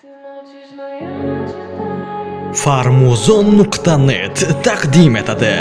Farmuzon.net taqdim etadi.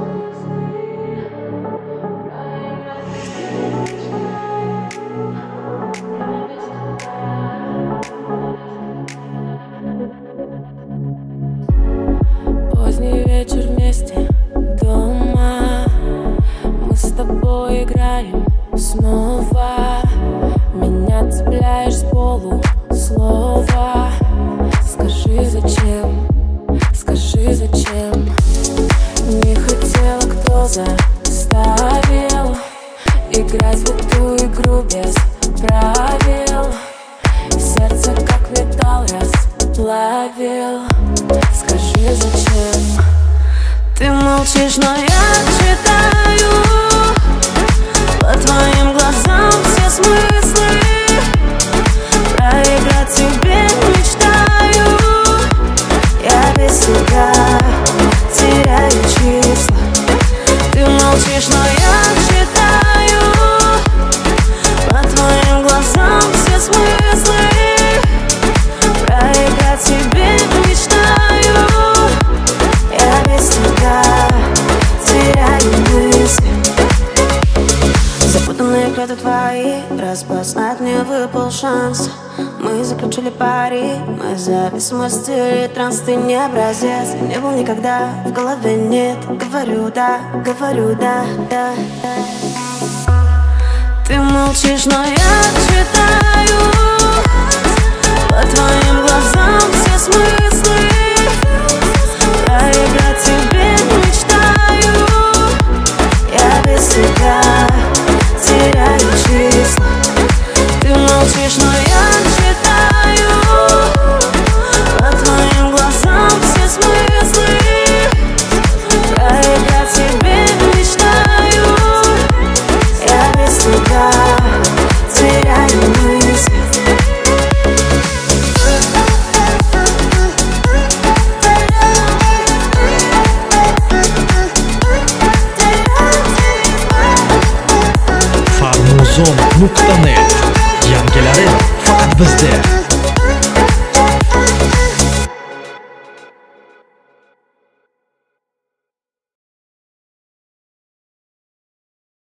Поздний вечер вместе дома, мы с тобой играем снова. Меня цепляешь с полуслова. Скажи зачем, скажи зачем. Не хотела, кто заставил играть в эту игру без правил. Сердце как металл расплавил. Скажи зачем. Ты молчишь, но я читаю по твоим глазам все смыслы. Проиграть тебе мечтаю. Я без тебя теряю числа. Ты молчишь, но я читаю по твоим глазам все смыслы. Проиграть тебе мечтаю. Я без тебя теряю мысли. Запутанные клетвы твои, распознать мне выпал шанс. Мы заключили пари, мы зависимости, транс. Ты не образец, не был никогда, в голове нет. Говорю да, да. Ты молчишь, но я читаю по твоим глазам все смыслы. Проиграть тебе мечтаю. Я без тебя теряю числа. Ты молчишь, но я читаю по твоим глазам все смыслы. Проиграть тебе мечтаю. Я без тебя теряю мысли. Farmuzon.net yangilari faqat bizda.